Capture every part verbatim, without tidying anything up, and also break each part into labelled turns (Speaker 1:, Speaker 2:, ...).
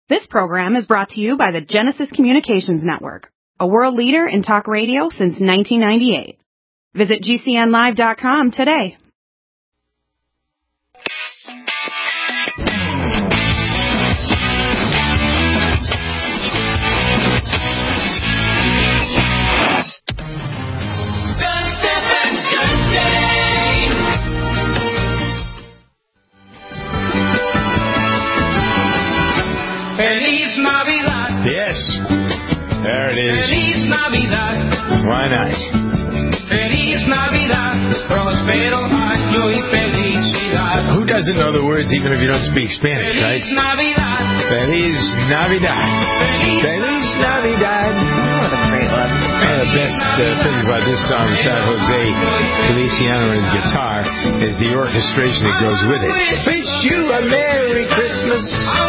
Speaker 1: This program is brought to you by the Genesis Communications Network, a world leader in talk radio since nineteen ninety-eight. Visit G C N live dot com today.
Speaker 2: Feliz Navidad.
Speaker 3: Yes. There it is.
Speaker 2: Feliz Navidad.
Speaker 3: Why not?
Speaker 2: Feliz Navidad. Prospero año y felicidad.
Speaker 3: Who doesn't know the words even if you don't speak Spanish, right?
Speaker 2: Feliz Navidad.
Speaker 3: Feliz Navidad.
Speaker 2: Feliz,
Speaker 3: Feliz Navidad.
Speaker 1: What a great one.
Speaker 3: One of the best uh, things about this song, San Jose Feliciano and his guitar, is the orchestration that goes with it. Wish you a Merry Christmas.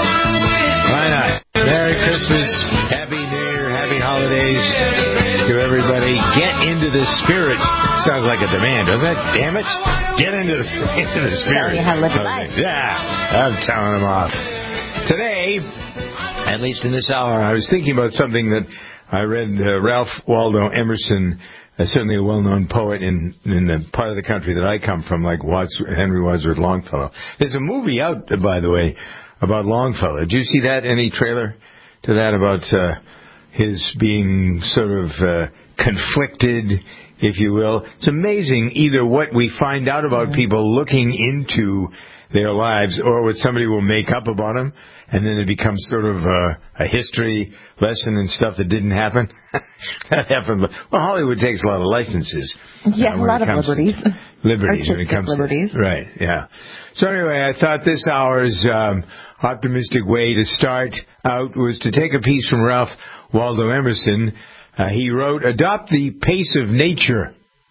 Speaker 3: Why not? Merry Christmas, Happy New Year, Happy Holidays to everybody. Get into the spirit. Sounds like a demand, doesn't it? Damn it. Get into the, into the spirit.
Speaker 1: You have lived life.
Speaker 3: Yeah, I'm telling them off. Today, at least in this hour, I was thinking about something that I read. Uh, Ralph Waldo Emerson, uh, certainly a well-known poet in, in the part of the country that I come from, like Wads- Henry Wadsworth Longfellow. There's a movie out, uh, by the way, about Longfellow. Did you see that? Any trailer to that about uh, his being sort of uh, conflicted, if you will? It's amazing either what we find out about people looking into their lives or what somebody will make up about them, and then it becomes sort of a, a history lesson and stuff that didn't happen. That happened. Well, Hollywood takes a lot of licenses.
Speaker 1: Yeah,
Speaker 3: uh,
Speaker 1: a lot of liberties.
Speaker 3: Liberties when it comes
Speaker 1: liberties.
Speaker 3: to right, yeah. So anyway, I thought this hour's um, optimistic way to start out was to take a piece from Ralph Waldo Emerson. Uh, he wrote, "Adopt the pace of nature.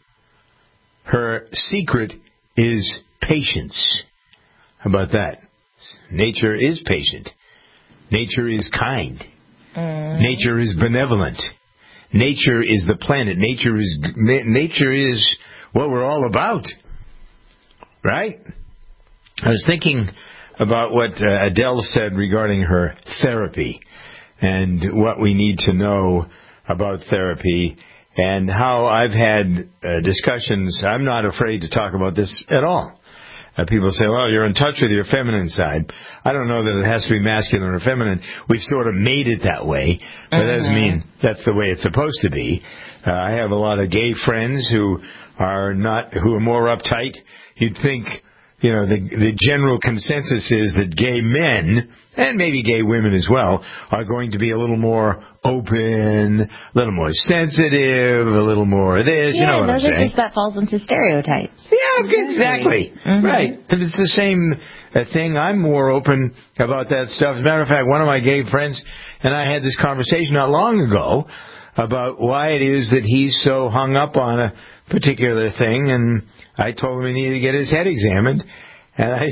Speaker 3: Her secret is patience." How about that? Nature is patient. Nature is kind. Mm. Nature is benevolent. Nature is the planet. Nature is nature is what we're all about. Right? I was thinking about what uh, Adele said regarding her therapy and what we need to know about therapy and how I've had uh, discussions. I'm not afraid to talk about this at all. Uh, people say, well, you're in touch with your feminine side. I don't know that it has to be masculine or feminine. We've sort of made it that way, but mm-hmm. that doesn't mean that's the way it's supposed to be. Uh, I have a lot of gay friends who are not, who are more uptight. You'd think, you know, the the general consensus is that gay men, and maybe gay women as well, are going to be a little more open, a little more sensitive, a little more this,
Speaker 4: yeah,
Speaker 3: you know what I'm saying?
Speaker 4: Yeah, those are just, that falls into stereotypes.
Speaker 3: Yeah, exactly.
Speaker 4: Mm-hmm.
Speaker 3: Right. If it's the same uh, thing, I'm more open about that stuff. As a matter of fact, one of my gay friends and I had this conversation not long ago about why it is that he's so hung up on a particular thing, and I told him he needed to get his head examined, and I,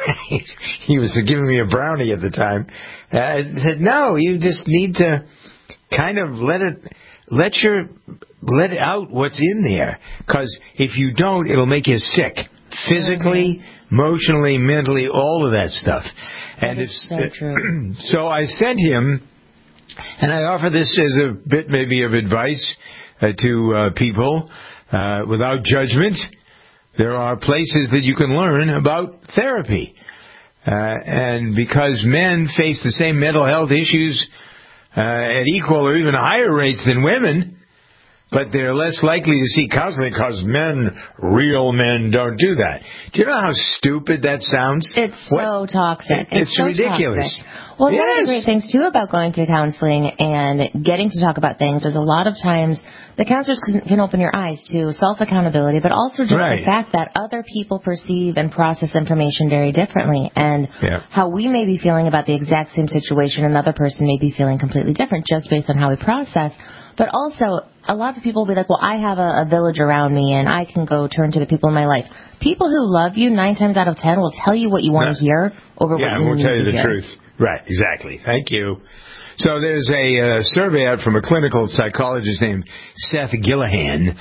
Speaker 3: he was giving me a brownie at the time. And I said, no, you just need to kind of let it, let your, let out what's in there, because if you don't, it'll make you sick, physically, emotionally, mentally, all of that stuff. And it's
Speaker 4: so true.
Speaker 3: So I sent him, and I offer this as a bit maybe of advice uh, to uh, people uh, without judgment. There are places that you can learn about therapy. Uh, and because men face the same mental health issues uh, at equal or even higher rates than women, but they're less likely to seek counseling because men, real men, don't do that. Do you know how stupid that sounds?
Speaker 4: It's
Speaker 3: what?
Speaker 4: so toxic.
Speaker 3: It's,
Speaker 4: it's so
Speaker 3: ridiculous.
Speaker 4: Toxic. Well,
Speaker 3: yes.
Speaker 4: one of the great things, too, about going to counseling and getting to talk about things is a lot of times the counselors can, can open your eyes to self-accountability, but also just
Speaker 3: right.
Speaker 4: the fact that other people perceive and process information very differently, and
Speaker 3: yeah.
Speaker 4: how we may be feeling about the exact same situation, another person may be feeling completely different just based on how we process. But also, a lot of people will be like, well, I have a, a village around me, and I can go turn to the people in my life. People who love you, nine times out of ten, will tell you what you want no. to hear over
Speaker 3: yeah,
Speaker 4: what you
Speaker 3: we'll
Speaker 4: need
Speaker 3: tell you
Speaker 4: to
Speaker 3: the
Speaker 4: hear.
Speaker 3: truth. Right, exactly. Thank you. So there's a uh, survey out from a clinical psychologist named Seth Gillihan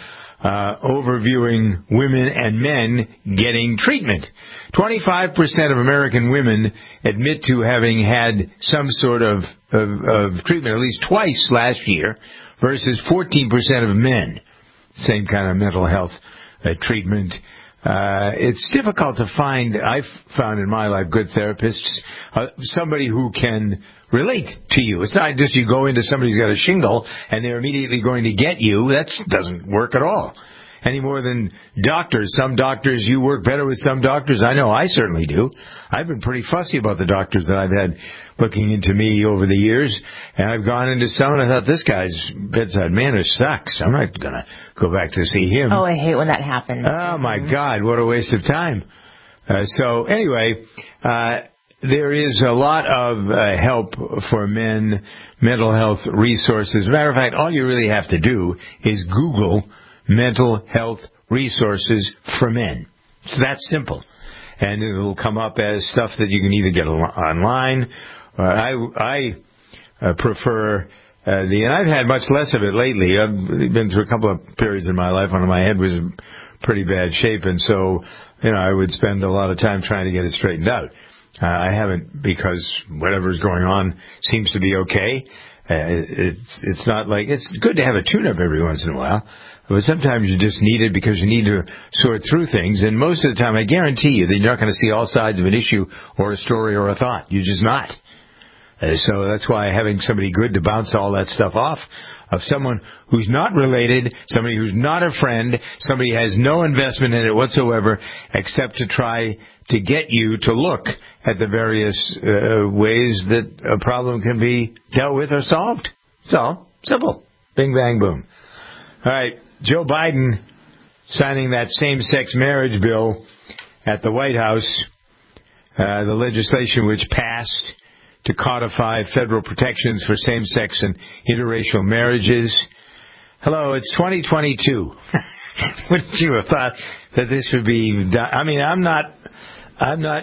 Speaker 3: uh, overviewing women and men getting treatment. twenty-five percent of American women admit to having had some sort of, of, of treatment at least twice last year versus fourteen percent of men. Same kind of mental health uh, treatment. Uh, it's difficult to find, I've found in my life, good therapists, uh, somebody who can relate to you. It's not just you go into somebody who's got a shingle and they're immediately going to get you. That doesn't work at all. Any more than doctors. Some doctors, you work better with some doctors. I know I certainly do. I've been pretty fussy about the doctors that I've had looking into me over the years. And I've gone into some and I thought, this guy's bedside manner sucks. I'm not going to go back to see him.
Speaker 4: Oh, I hate when that happens.
Speaker 3: Oh, my God. What a waste of time. Uh, so, anyway, uh, there is a lot of uh, help for men, mental health resources. As a matter of fact, all you really have to do is Google mental health resources for men. It's that simple. And it'll come up as stuff that you can either get online. Uh, I, I uh, prefer uh, the, and I've had much less of it lately. I've been through a couple of periods in my life when my head was in pretty bad shape, and so, you know, I would spend a lot of time trying to get it straightened out. Uh, I haven't, because whatever's going on seems to be okay. Uh, it's, it's not like, it's good to have a tune-up every once in a while. But sometimes you just need it because you need to sort through things. And most of the time, I guarantee you that you're not going to see all sides of an issue or a story or a thought. You're just not. Uh, so that's why having somebody good to bounce all that stuff off of someone who's not related, somebody who's not a friend, somebody who has no investment in it whatsoever, except to try to get you to look at the various uh, ways that a problem can be dealt with or solved. It's all simple. Bing, bang, boom. All right. Joe Biden signing that same-sex marriage bill at the White House, uh, the legislation which passed to codify federal protections for same-sex and interracial marriages. Hello, it's twenty twenty-two. Wouldn't you have thought that this would be done? I mean, I'm not, I'm not,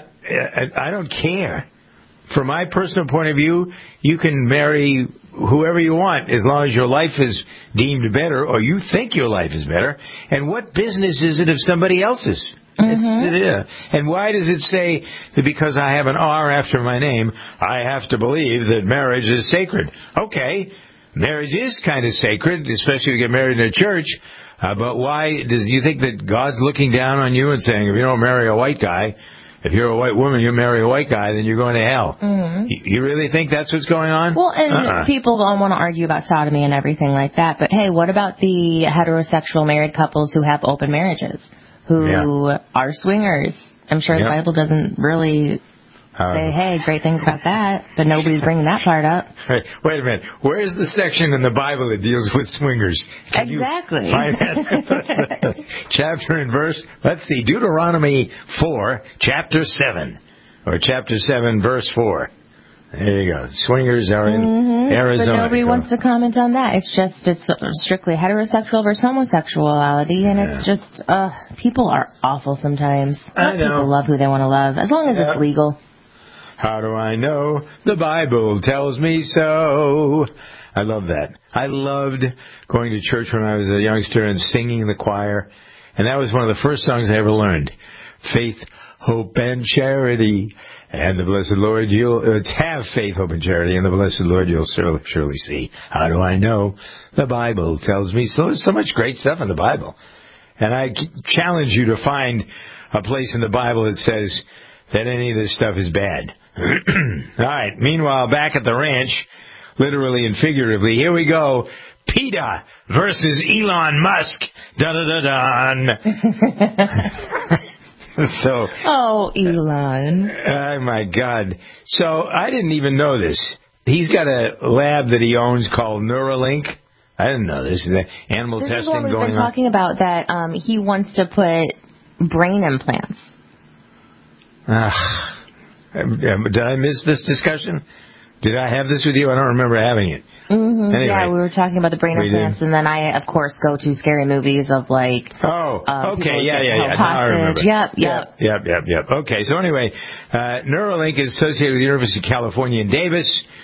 Speaker 3: I don't care. From my personal point of view, you can marry whoever you want as long as your life is deemed better or you think your life is better. And what business is it of somebody else's? Mm-hmm. It's, yeah. And why does it say that because I have an R after my name, I have to believe that marriage is sacred? Okay, marriage is kind of sacred, especially if you get married in a church. Uh, but why does you think that God's looking down on you and saying, if you don't marry a white guy, if you're a white woman, you marry a white guy, then you're going to hell. Mm-hmm. You, you really think that's what's going on?
Speaker 4: Well, and
Speaker 3: uh-uh.
Speaker 4: people don't want to argue about sodomy and everything like that. But, hey, what about the heterosexual married couples who have open marriages, who yeah. are swingers? I'm sure yep. the Bible doesn't really uh, say, hey, great things about that, but nobody's bringing that part up.
Speaker 3: Wait, wait a minute. Where's the section in the Bible that deals with swingers? Can
Speaker 4: exactly.
Speaker 3: You find that? Chapter and verse. Let's see. Deuteronomy four, chapter seven. Or chapter seven, verse four. There you go. Swingers are in mm-hmm. Arizona.
Speaker 4: But nobody
Speaker 3: so.
Speaker 4: wants to comment on that. It's just, it's strictly heterosexual versus homosexuality, and yeah. it's just, uh, people are awful sometimes.
Speaker 3: I know.
Speaker 4: People love who they want to love, as long as yep. it's legal.
Speaker 3: How do I know? The Bible tells me so. I love that. I loved going to church when I was a youngster and singing in the choir. And that was one of the first songs I ever learned. Faith, hope, and charity. And the blessed Lord, you'll uh, have faith, hope, and charity. And the blessed Lord, you'll surely, surely see. How do I know? The Bible tells me so. There's so much great stuff in the Bible. And I challenge you to find a place in the Bible that says that any of this stuff is bad. All right. Meanwhile, back at the ranch, literally and figuratively, here we go. PETA versus Elon Musk. Da-da-da-da. So.
Speaker 4: Oh, Elon.
Speaker 3: Oh, my God. So I didn't even know this. He's got a lab that he owns called Neuralink. I didn't know this. The animal
Speaker 4: this
Speaker 3: testing
Speaker 4: is what we've
Speaker 3: going
Speaker 4: been
Speaker 3: on.
Speaker 4: talking about, that um, he wants to put brain implants.
Speaker 3: Uh, did I miss this discussion? Did I have this with you? I don't remember having it.
Speaker 4: Mm-hmm.
Speaker 3: Anyway,
Speaker 4: yeah, we were talking about the brain implants, and then I, of course, go to scary movies of like.
Speaker 3: Oh,
Speaker 4: uh,
Speaker 3: okay, yeah, yeah, yeah.
Speaker 4: Now
Speaker 3: I remember.
Speaker 4: Yep, yep,
Speaker 3: yep, yep, yep. Okay, so anyway, uh, Neuralink is associated with the University of California in Davis.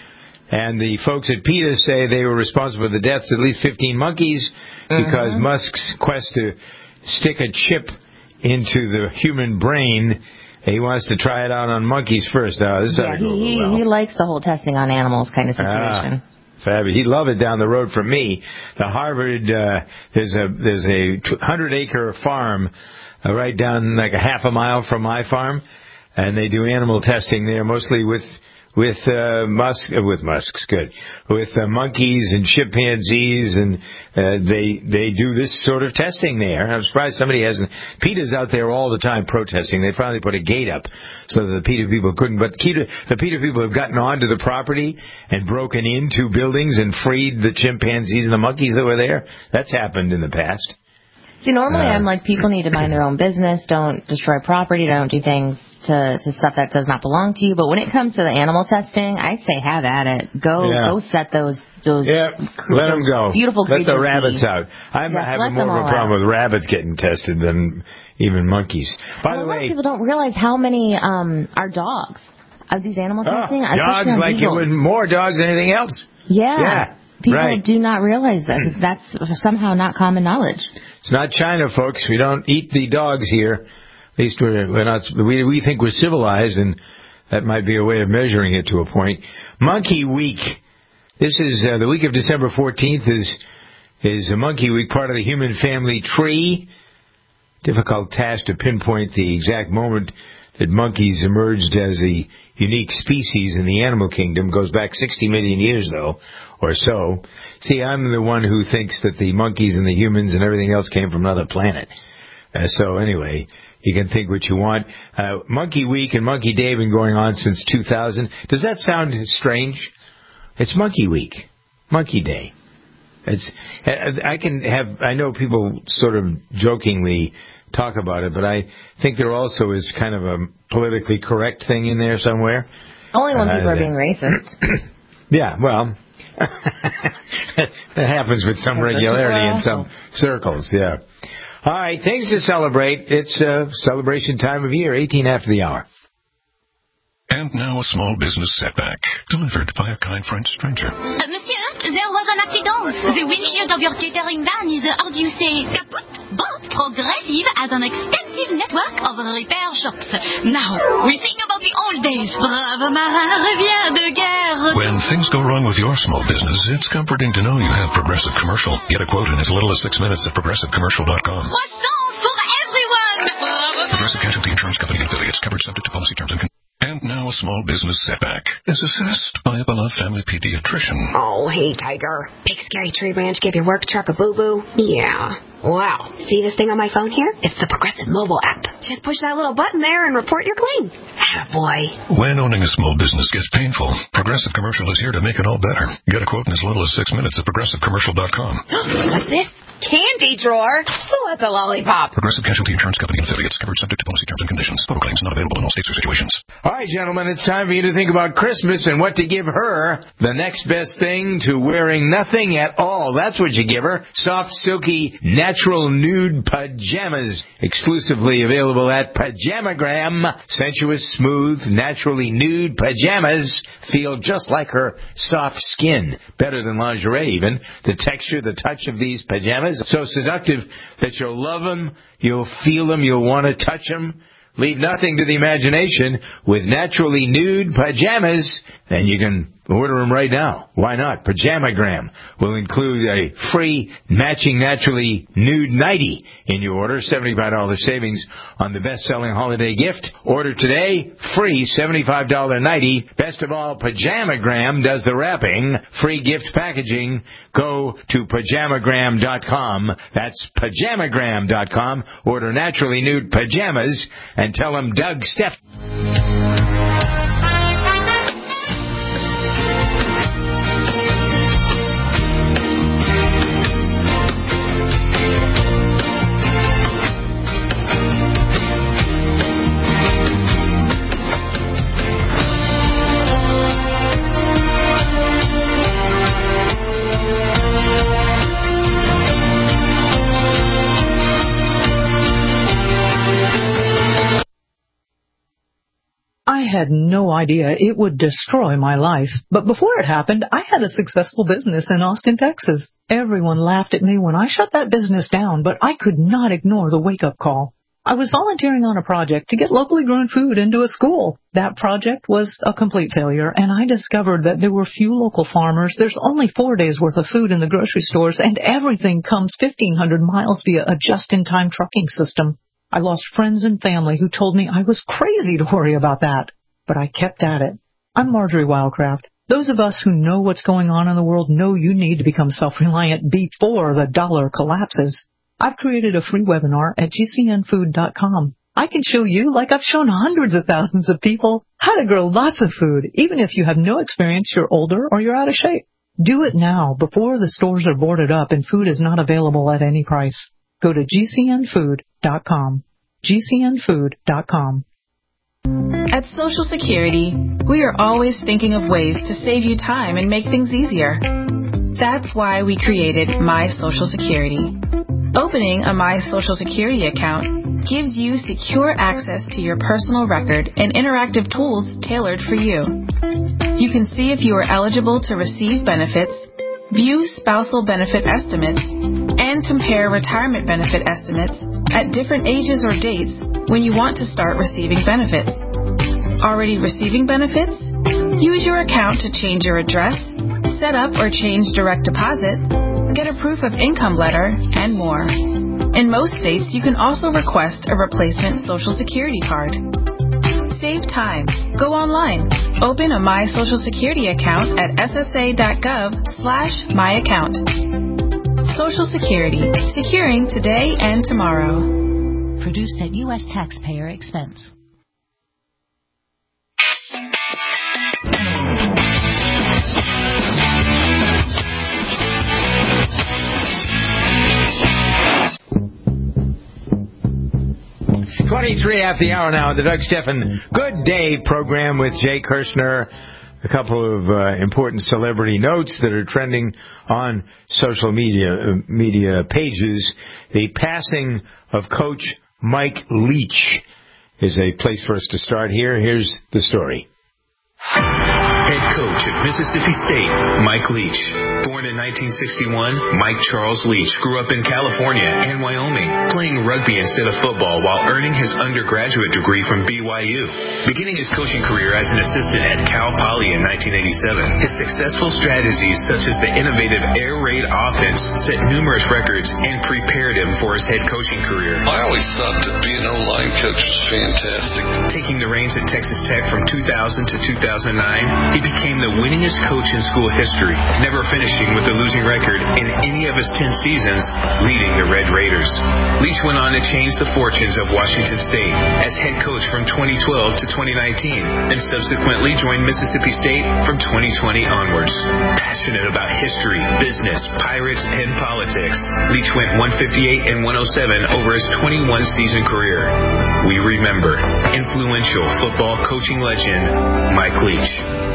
Speaker 3: And the folks at PETA say they were responsible for the deaths of at least fifteen monkeys because
Speaker 4: Mm-hmm.
Speaker 3: Musk's quest to stick a chip into the human brain, he wants to try it out on monkeys first. Now, this
Speaker 4: Yeah,
Speaker 3: ought to go
Speaker 4: he, he,
Speaker 3: well.
Speaker 4: he likes the whole testing on animals kind of situation.
Speaker 3: Ah. Fabulous. He'd love it down the road from me. The Harvard, uh, there's a there's a hundred acre farm uh, right down like a half a mile from my farm, and they do animal testing there, mostly with with uh, musk uh, with musks, good, with uh, monkeys and chimpanzees, and uh, they they do this sort of testing there. I'm surprised somebody hasn't. PETA's out there all the time protesting. They finally put a gate up so that the PETA people couldn't. But PETA, the PETA people have gotten onto the property and broken into buildings and freed the chimpanzees and the monkeys that were there. That's happened in the past.
Speaker 4: See, normally
Speaker 3: Uh,
Speaker 4: I'm like, people need to mind their own business. Don't destroy property. Don't do things to, to stuff that does not belong to you. But when it comes to the animal testing, I say have at it. Go
Speaker 3: Yeah.
Speaker 4: go set those those
Speaker 3: Yeah, let them go.
Speaker 4: beautiful
Speaker 3: Let
Speaker 4: creatures
Speaker 3: the rabbits
Speaker 4: be.
Speaker 3: out. I'm
Speaker 4: Yeah,
Speaker 3: having
Speaker 4: let
Speaker 3: more
Speaker 4: them
Speaker 3: of a
Speaker 4: all
Speaker 3: problem
Speaker 4: out.
Speaker 3: with rabbits getting tested than even monkeys. By
Speaker 4: Well,
Speaker 3: the
Speaker 4: a lot of
Speaker 3: way,
Speaker 4: people don't realize how many um are dogs of these animal
Speaker 3: oh,
Speaker 4: testing.
Speaker 3: dogs
Speaker 4: especially on
Speaker 3: like it
Speaker 4: beagles.
Speaker 3: with more dogs than anything else.
Speaker 4: Yeah.
Speaker 3: Yeah,
Speaker 4: People
Speaker 3: right.
Speaker 4: do not realize that. That's somehow not common knowledge.
Speaker 3: It's not China, folks. We don't eat the dogs here. At least we're, we're not. We we think we're civilized, and that might be a way of measuring it to a point. Monkey Week. This is uh, the week of December fourteenth. Is is a Monkey Week, part of the human family tree. Difficult task to pinpoint the exact moment that monkeys emerged as a unique species in the animal kingdom. Goes back sixty million years, though, or so. See, I'm the one who thinks that the monkeys and the humans and everything else came from another planet. Uh, so anyway, you can think what you want. Uh, Monkey Week and Monkey Day have been going on since two thousand. Does that sound strange? It's Monkey Week, Monkey Day. It's, I can have, I know people sort of jokingly talk about it, but I think there also is kind of a politically correct thing in there somewhere.
Speaker 4: Only when
Speaker 3: Uh,
Speaker 4: people are being racist.
Speaker 3: Yeah, well, that happens with some regularity in some circles, yeah. All right, things to celebrate. It's uh, celebration time of year, eighteen after the hour.
Speaker 5: And now a small business setback, delivered by a kind French stranger.
Speaker 6: Uh, monsieur, there was an accident. The windshield of your catering van is, uh, how do you say, kaput? But Progressive has an extensive network of repair shops. Now, we think about the old days. Brave marin revient de guerre.
Speaker 5: When things go wrong with your small business, it's comforting to know you have Progressive Commercial. Get a quote in as little as six minutes at progressive commercial dot com.
Speaker 6: Croissants for everyone. Brave
Speaker 5: Progressive Casualty Insurance Company and affiliates, covered subject to policy terms and conditions. And now a small business setback is assessed by a beloved family pediatrician.
Speaker 7: Oh, hey, Tiger. Big Scary Tree Ranch give your work truck a boo-boo? Yeah. Wow. See this thing on my phone here? It's the Progressive mobile app. Just push that little button there and report your claim. Attaboy.
Speaker 5: When owning a small business gets painful, Progressive Commercial is here to make it all better. Get a quote in as little as six minutes at progressive commercial dot com.
Speaker 7: What's this? Candy drawer? Who wants a lollipop?
Speaker 5: Progressive Casualty Insurance Company and affiliates, covered subject to policy terms and conditions. Photo claims not available in all states or situations.
Speaker 3: All right, gentlemen, it's time for you to think about Christmas and what to give her. The next best thing to wearing nothing at all. That's what you give her. Soft, silky, natural nude pajamas. Exclusively available at Pajamagram. Sensuous, smooth, naturally nude pajamas feel just like her soft skin. Better than lingerie, even. The texture, the touch of these pajamas, so seductive that you'll love them, you'll feel them, you'll want to touch them. Leave nothing to the imagination with naturally nude pajamas, and you can order them right now. Why not? Pajamagram will include a free matching naturally nude nightie in your order. seventy-five dollars savings on the best-selling holiday gift. Order today. Free seventy-five dollars nightie. Best of all, Pajamagram does the wrapping. Free gift packaging. Go to pajamagram dot com. That's pajamagram dot com. Order naturally nude pajamas and tell them Doug Steff.
Speaker 8: had no idea it would destroy my life. But before it happened, I had a successful business in Austin, Texas. Everyone laughed at me when I shut that business down, but I could not ignore the wake-up call. I was volunteering on a project to get locally grown food into a school. That project was a complete failure, and I discovered that there were few local farmers. There's only four days' worth of food in the grocery stores, and everything comes fifteen hundred miles via a just-in-time trucking system. I lost friends and family who told me I was crazy to worry about that, but I kept at it. I'm Marjorie Wildcraft. Those of us who know what's going on in the world know you need to become self-reliant before the dollar collapses. I've created a free webinar at G C N food dot com. I can show you, like I've shown hundreds of thousands of people, how to grow lots of food, even if you have no experience, you're older, or you're out of shape. Do it now, before the stores are boarded up and food is not available at any price. Go to G C N food dot com. G C N food dot com.
Speaker 9: At Social Security, we are always thinking of ways to save you time and make things easier. That's why we created My Social Security. Opening a My Social Security account gives you secure access to your personal record and interactive tools tailored for you. You can see if you are eligible to receive benefits, view spousal benefit estimates, and compare retirement benefit estimates at different ages or dates when you want to start receiving benefits. Already receiving benefits? Use your account to change your address, set up or change direct deposit, get a proof of income letter, and more. In most states, you can also request a replacement Social Security card. Save time. Go online. Open a My Social Security account at S S A dot gov slash my account. Social Security. Securing today and tomorrow.
Speaker 10: Produced at U S taxpayer expense.
Speaker 3: twenty-three after the hour now, the Doug Stephan Good Day program with Jay Kirshner. A couple of uh, important celebrity notes that are trending on social media uh, media pages. The passing of Coach Mike Leach is a place for us to start here. Here's the story.
Speaker 11: Head coach at Mississippi State, Mike Leach. Born in nineteen sixty-one, Mike Charles Leach grew up in California and Wyoming, playing rugby instead of football while earning his undergraduate degree from B Y U. Beginning his coaching career as an assistant at Cal Poly in nineteen eighty-seven, his successful strategies such as the innovative air raid offense set numerous records and prepared him for his head coaching career.
Speaker 12: I always thought that being an O-line coach was fantastic.
Speaker 11: Taking the reins at Texas Tech from two thousand to two thousand nine, he became the winningest coach in school history, never finishing with a losing record in any of his ten seasons, leading the Red Raiders. Leach went on to change the fortunes of Washington State as head coach from twenty twelve to twenty nineteen, and subsequently joined Mississippi State from twenty twenty onwards. Passionate about history, business, pirates, and politics, Leach went one fifty-eight and one oh seven over his twenty-one season career. We remember influential football coaching legend Mike Leach.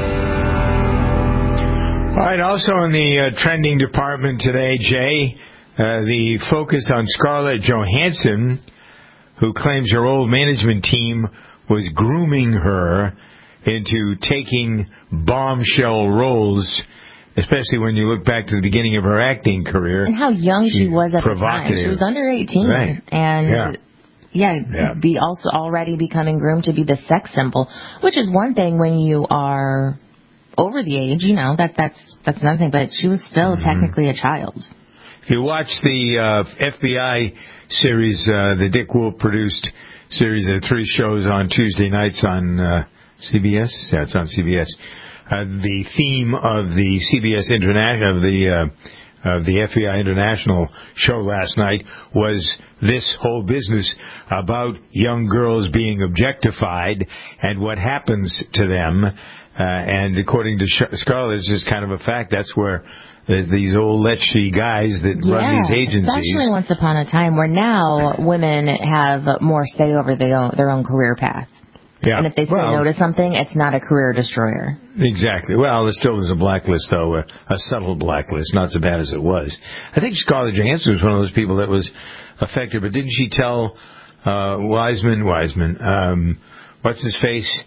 Speaker 3: All right, also in the uh, trending department today, Jay, uh, the focus on Scarlett Johansson, who claims her old management team was grooming her into taking bombshell roles, especially when you look back to the beginning of her acting career.
Speaker 4: And how young she was at the time. She was under eighteen.
Speaker 3: Right.
Speaker 4: And
Speaker 3: yeah.
Speaker 4: Yeah,
Speaker 3: yeah,
Speaker 4: be also already becoming groomed to be the sex symbol, which is one thing when you are over the age, you know, that that's that's nothing, but she was still mm-hmm. technically a child.
Speaker 3: If you watch the uh, F B I series, uh, the Dick Wolf produced series of three shows on Tuesday nights on uh, C B S, yeah, it's on C B S. Uh, the theme of the C B S International, of the uh, of the F B I International show last night was this whole business about young girls being objectified and what happens to them. Uh, and according to Scarlett, it's just kind of a fact. That's where there's these old lechy guys that
Speaker 4: yeah,
Speaker 3: run these agencies.
Speaker 4: Especially once upon a time where now women have more say over their own, their own career path.
Speaker 3: Yeah.
Speaker 4: And if they say
Speaker 3: well,
Speaker 4: no to something, it's not a career destroyer.
Speaker 3: Exactly. Well, there still is a blacklist, though, a, a subtle blacklist, not so bad as it was. I think Scarlett Johansson was one of those people that was affected, but didn't she tell uh, Wiseman, Wiseman, um, what's his face,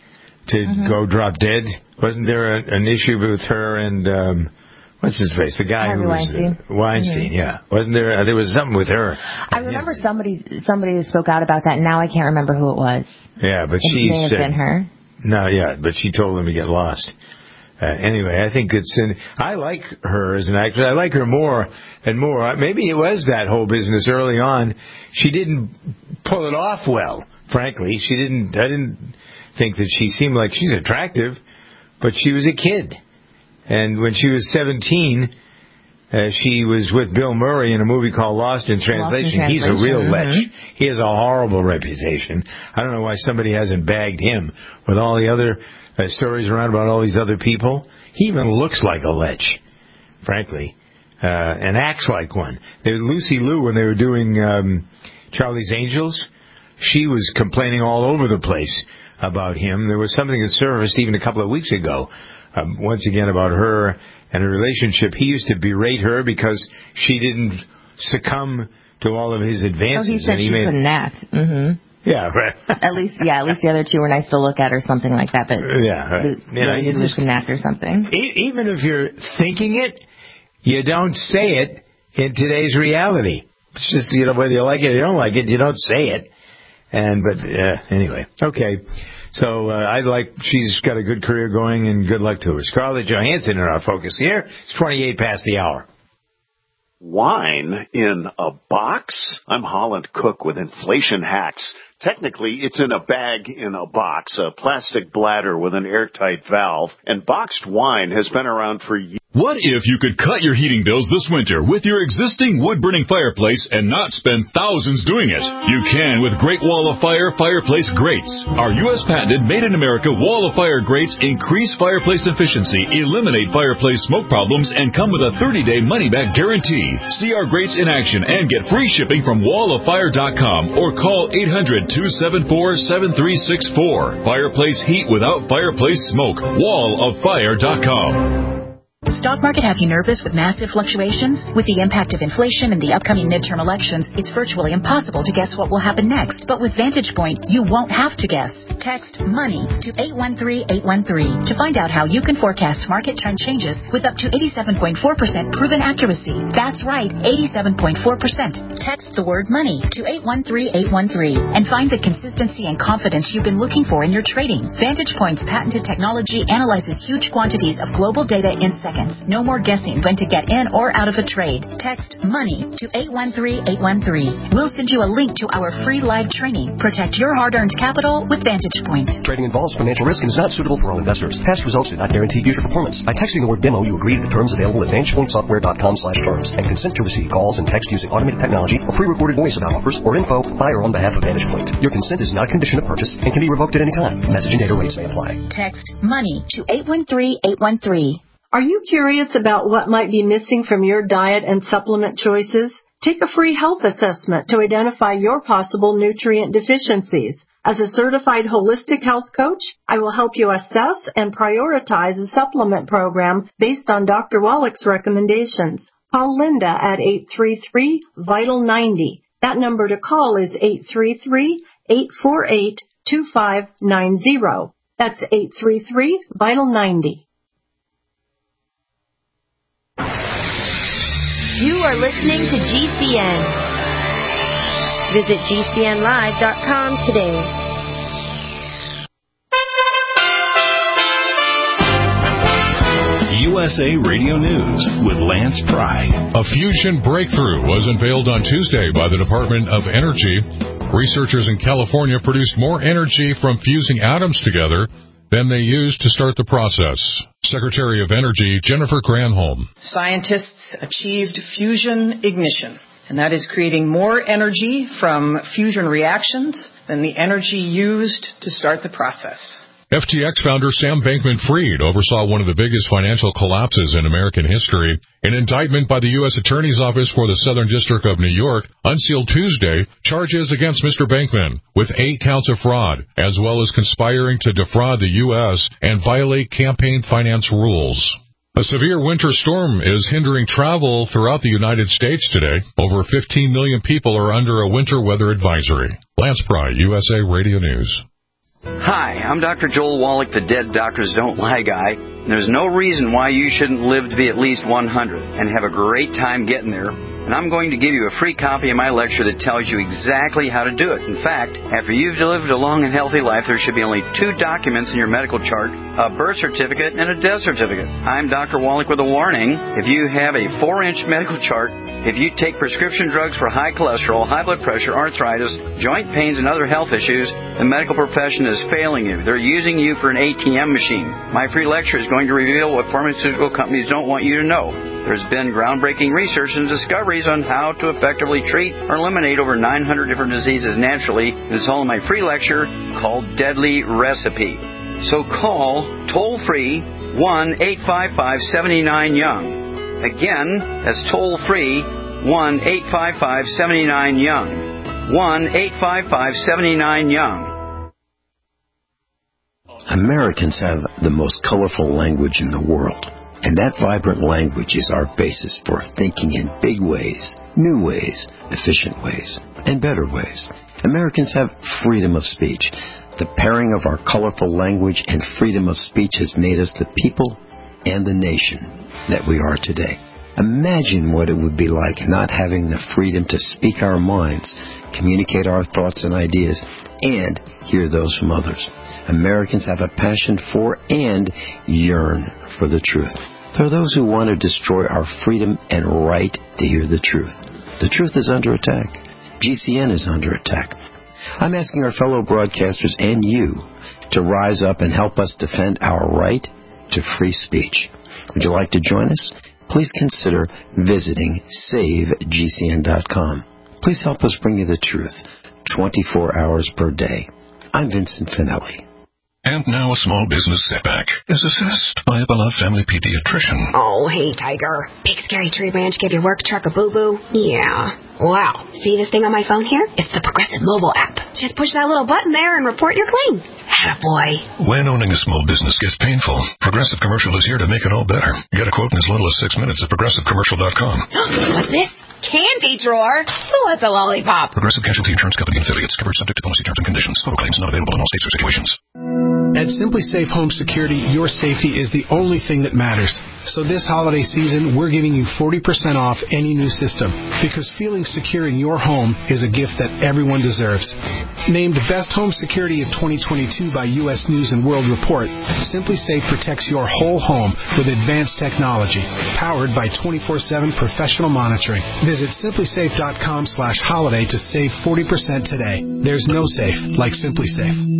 Speaker 3: to
Speaker 4: Mm-hmm.
Speaker 3: go drop dead? Wasn't there a, an issue with her and um, what's his face? The guy
Speaker 4: Harvey
Speaker 3: who was
Speaker 4: Weinstein.
Speaker 3: Uh, Weinstein.
Speaker 4: Mm-hmm.
Speaker 3: Yeah, wasn't there? Uh, there was something with her.
Speaker 4: I remember somebody somebody spoke out about that. And now I can't remember who it was.
Speaker 3: Yeah, but
Speaker 4: It
Speaker 3: she
Speaker 4: may have
Speaker 3: said
Speaker 4: been her.
Speaker 3: no. Yeah, but she told him to get lost. Uh, anyway, I think it's in, I like her as an actress. I like her more and more. Maybe it was that whole business early on. She didn't pull it off well, frankly. She didn't, I didn't think that she seemed like she's attractive, but she was a kid. And when she was seventeen, uh, she was with Bill Murray in a movie called Lost in Translation.
Speaker 4: Lost in
Speaker 3: He's a real
Speaker 4: Translation.
Speaker 3: lech. He has a horrible reputation. I don't know why somebody hasn't bagged him with all the other Uh, stories around about all these other people. He even looks like a lech, frankly, uh, and acts like one. They, Lucy Liu, when they were doing um, Charlie's Angels, she was complaining all over the place about him. There was something that surfaced even a couple of weeks ago, um, once again about her and her relationship. He used to berate her because she didn't succumb to all of his advances.
Speaker 4: Oh, he said
Speaker 3: and he
Speaker 4: she
Speaker 3: made,
Speaker 4: couldn't act. Mm-hmm.
Speaker 3: Yeah, right.
Speaker 4: At least, yeah, at least the other two were nice to look at or something like that. But
Speaker 3: yeah, right.
Speaker 4: the,
Speaker 3: You know,
Speaker 4: the,
Speaker 3: you
Speaker 4: the
Speaker 3: just,
Speaker 4: couldn't act or something.
Speaker 3: E- even if you're thinking it, you don't say it in today's reality. It's just, you know, whether you like it or you don't like it, you don't say it. And, but, uh, anyway. Okay. So, uh, I like, she's got a good career going and good luck to her. Scarlett Johansson in our focus here. It's twenty-eight past the hour.
Speaker 13: Wine in a box? I'm Holland Cook with Inflation Hacks. Technically, it's in a bag in a box, a plastic bladder with an airtight valve, and boxed wine has been around for years.
Speaker 14: What if you could cut your heating bills this winter with your existing wood-burning fireplace and not spend thousands doing it? You can with Great Wall of Fire Fireplace Grates. Our U S patented made-in-America Wall of Fire grates increase fireplace efficiency, eliminate fireplace smoke problems, and come with a thirty-day money-back guarantee. See our grates in action and get free shipping from wall of fire dot com or call eight hundred, two seven four, seven three six four. Fireplace heat without fireplace smoke. wall of fire dot com.
Speaker 15: Stock market have you nervous with massive fluctuations? With the impact of inflation and the upcoming midterm elections, it's virtually impossible to guess what will happen next. But with Vantage Point, you won't have to guess. Text MONEY to eight one three eight one three to find out how you can forecast market trend changes with up to eighty-seven point four percent proven accuracy. That's right, eighty-seven point four percent. Text the word MONEY to eight one three eight one three and find the consistency and confidence you've been looking for in your trading. Vantage Point's patented technology analyzes huge quantities of global data in seconds. No more guessing when to get in or out of a trade. Text MONEY to eight one three eight one three. We'll send you a link to our free live training. Protect your hard-earned capital with Vantage Point.
Speaker 16: Trading involves financial risk and is not suitable for all investors. Past results do not guarantee future performance. By texting the word demo, you agree to the terms available at vantage point software dot com slash terms and consent to receive calls and text using automated technology or pre-recorded voice about offers or info by or on behalf of Vantage Point. Your consent is not a condition of purchase and can be revoked at any time. Message and data rates may apply.
Speaker 15: Text MONEY to eight one three eight one three.
Speaker 17: Are you curious about what might be missing from your diet and supplement choices? Take a free health assessment to identify your possible nutrient deficiencies. As a certified holistic health coach, I will help you assess and prioritize a supplement program based on Doctor Wallach's recommendations. Call Linda at eight three three, vital ninety. That number to call is eight three three, eight four eight, two five nine zero. That's eight three three, vital ninety.
Speaker 18: You are listening to G C N. Visit G C N live dot com today.
Speaker 19: U S A Radio News with Lance Pry.
Speaker 20: A fusion breakthrough was unveiled on Tuesday by the Department of Energy. Researchers in California produced more energy from fusing atoms together than they used to start the process. Secretary of Energy Jennifer Granholm.
Speaker 21: Scientists achieved fusion ignition, and that is creating more energy from fusion reactions than the energy used to start the process.
Speaker 20: F T X founder Sam Bankman-Fried oversaw one of the biggest financial collapses in American history. An indictment by the U S Attorney's Office for the Southern District of New York unsealed Tuesday charges against Mister Bankman with eight counts of fraud, as well as conspiring to defraud the U S and violate campaign finance rules. A severe winter storm is hindering travel throughout the United States today. Over fifteen million people are under a winter weather advisory. Lance Pry, U S A Radio News.
Speaker 2: Hi, I'm Doctor Joel Wallach, the Dead Doctors Don't Lie guy. There's no reason why you shouldn't live to be at least one hundred and have a great time getting there. And I'm going to give you a free copy of my lecture that tells you exactly how to do it. In fact, after you've lived a long and healthy life, there should be only two documents in your medical chart, a birth certificate and a death certificate. I'm Doctor Wallach with a warning. If you have a four-inch medical chart, if you take prescription drugs for high cholesterol, high blood pressure, arthritis, joint pains, and other health issues, the medical profession is failing you. They're using you for an A T M machine. My free lecture is going to reveal what pharmaceutical companies don't want you to know. There's been groundbreaking research and discoveries on how to effectively treat or eliminate over nine hundred different diseases naturally. It's all in my free lecture called Deadly Recipe. So call toll-free one eight five five, seven nine, young. Again, that's toll-free one eight five five, seven nine, young. one eight five five, seven nine, young.
Speaker 22: Americans have the most colorful language in the world. And that vibrant language is our basis for thinking in big ways, new ways, efficient ways, and better ways. Americans have freedom of speech. The pairing of our colorful language and freedom of speech has made us the people and the nation that we are today. Imagine what it would be like not having the freedom to speak our minds, communicate our thoughts and ideas, and hear those from others. Americans have a passion for and yearn for the truth. There are those who want to destroy our freedom and right to hear the truth. The truth is under attack. G C N is under attack. I'm asking our fellow broadcasters and you to rise up and help us defend our right to free speech. Would you like to join us? Please consider visiting save G C N dot com. Please help us bring you the truth twenty-four hours per day. I'm Vincent Finelli.
Speaker 5: And now a small business setback is assessed by a beloved family pediatrician.
Speaker 7: Oh, hey, Tiger. Big Scary Tree Ranch give your work truck a boo-boo? Yeah. Wow. See this thing on my phone here? It's the Progressive mobile app. Just push that little button there and report your claim. Attaboy.
Speaker 5: When owning a small business gets painful, Progressive Commercial is here to make it all better. Get a quote in as little as six minutes at progressive commercial dot com.
Speaker 7: What's this? Candy drawer? Who wants a lollipop?
Speaker 5: Progressive Casualty Insurance Company and affiliates. Covered subject to policy terms and conditions. Total claims not available in all states or situations.
Speaker 23: At Simply Safe Home Security, your safety is the only thing that matters. So this holiday season, we're giving you forty percent off any new system, because feeling secure in your home is a gift that everyone deserves. Named Best Home Security of twenty twenty-two by U S News and World Report, Simply Safe protects your whole home with advanced technology, powered by twenty-four seven professional monitoring. Visit simply safe dot com slash holiday to save forty percent today. There's no safe like Simply Safe.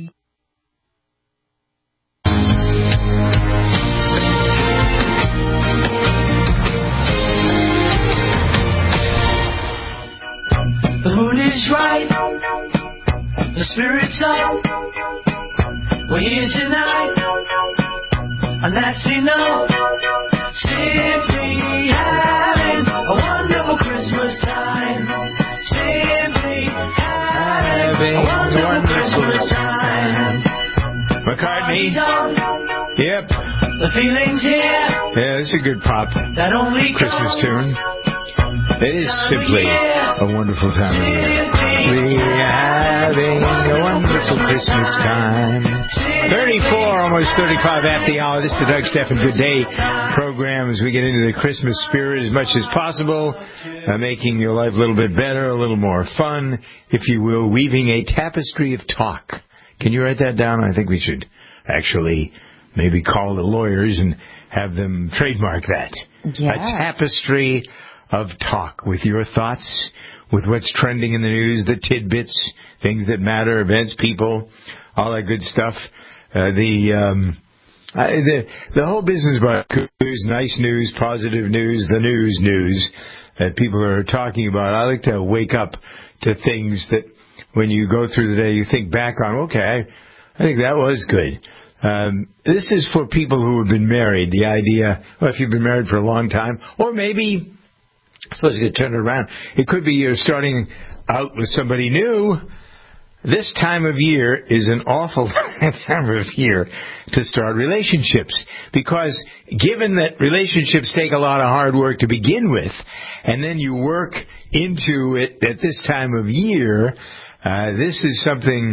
Speaker 24: The mood is right, the spirit's up. We're here tonight, and that's enough. Simply having a wonderful Christmas time. Simply having a wonderful Christmas time.
Speaker 3: McCartney. Yep.
Speaker 24: The feeling's here.
Speaker 3: Yeah, it's a good pop
Speaker 24: That only
Speaker 3: Christmas tune. It is simply a wonderful time of year. We're having a wonderful Christmas time. thirty-four, almost thirty-five after the hour. This is the Doug Stephan Good Day program as we get into the Christmas spirit as much as possible, uh, making your life a little bit better, a little more fun, if you will, weaving a tapestry of talk. Can you write that down? I think we should actually maybe call the lawyers and have them trademark that.
Speaker 4: Yeah.
Speaker 3: A tapestry of talk with your thoughts, with what's trending in the news, the tidbits, things that matter, events, people, all that good stuff. Uh, the um, I, the the whole business about news, nice news, positive news, the news news that people are talking about. I like to wake up to things that when you go through the day, you think back on. Okay, I, I think that was good. Um, this is for people who have been married. The idea, well, if you've been married for a long time, or maybe. I suppose you could turn it around. It could be you're starting out with somebody new. This time of year is an awful time of year to start relationships, because given that relationships take a lot of hard work to begin with, and then you work into it at this time of year, uh, this is something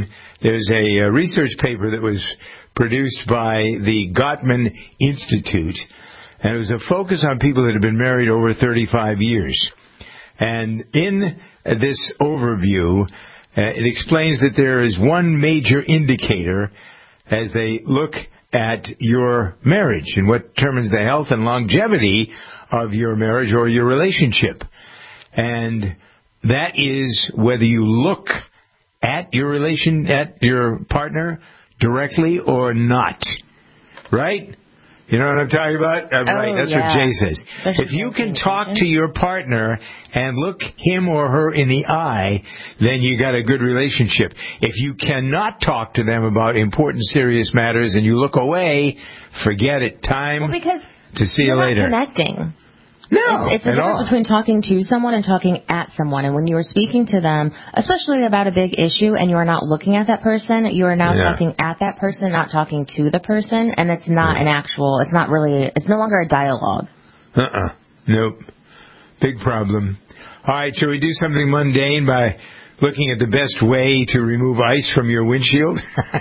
Speaker 3: there's a, a research paper that was produced by the Gottman Institute, and it was a focus on people that have been married over thirty-five years. And in this overview, uh, it explains that there is one major indicator as they look at your marriage and what determines the health and longevity of your marriage or your relationship. And that is whether you look at your relation, at your partner directly or not. Right? You know what I'm talking about? Uh,
Speaker 4: oh,
Speaker 3: right, that's
Speaker 4: yeah.
Speaker 3: what Jay says.
Speaker 4: That's
Speaker 3: if you can talk to your partner and look him or her in the eye, then you got a good relationship. If you cannot talk to them about important, serious matters and you look away, forget it. Time
Speaker 4: well, because
Speaker 3: to see you
Speaker 4: you're
Speaker 3: later.
Speaker 4: Not connecting.
Speaker 3: No,
Speaker 4: it's, it's the
Speaker 3: at
Speaker 4: difference
Speaker 3: all.
Speaker 4: between talking to someone and talking at someone. And when you are speaking to them, especially about a big issue, and you are not looking at that person, you are now
Speaker 3: Yeah.
Speaker 4: talking at that person, not talking to the person, and it's not an actual. It's not really. It's no longer a dialogue.
Speaker 3: Uh-uh. Nope. Big problem. All right, shall we do something mundane by looking at the best way to remove ice from your windshield?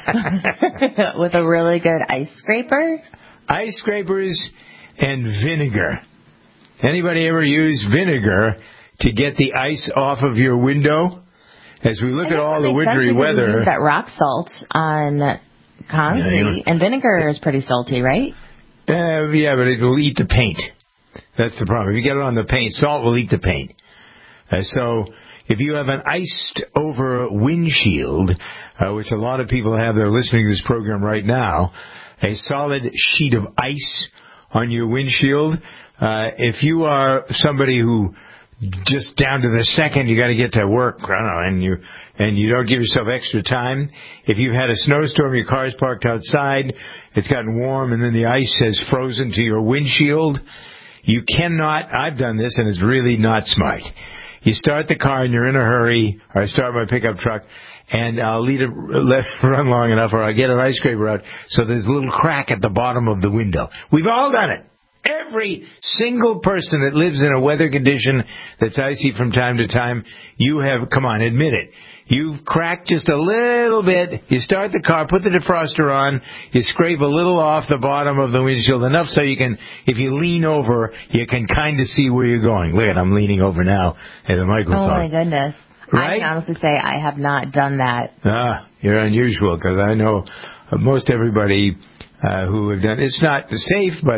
Speaker 4: With a really good ice scraper?
Speaker 3: Ice scrapers and vinegar. Anybody ever use vinegar to get the ice off of your window? As we look at all the wintry weather.
Speaker 4: We use that rock salt on concrete, yeah, and vinegar is pretty salty, right?
Speaker 3: Uh, yeah, but it will eat the paint. That's the problem. If you get it on the paint, salt will eat the paint. Uh, so if you have an iced over windshield, uh, which a lot of people have, they're listening to this program right now, a solid sheet of ice on your windshield. Uh, if you are somebody who just down to the second you got to get to work, I don't know, and you and you don't give yourself extra time. If you've had a snowstorm, your car's parked outside, it's gotten warm, and then the ice has frozen to your windshield, you cannot. I've done this, and it's really not smart. You start the car and you're in a hurry, or I start my pickup truck, and I'll let it, let it run long enough, or I get an ice scraper out, so there's a little crack at the bottom of the window. We've all done it. Every single person that lives in a weather condition that's icy from time to time, you have, come on, admit it. You've cracked just a little bit. You start the car, put the defroster on, you scrape a little off the bottom of the windshield, enough so you can, if you lean over, you can kind of see where you're going. Look at, I'm leaning over now at the microphone.
Speaker 4: Oh, my goodness.
Speaker 3: Right?
Speaker 4: I can honestly say I have not done that.
Speaker 3: Ah, you're unusual, because I know most everybody uh, who have done, it's not safe, but...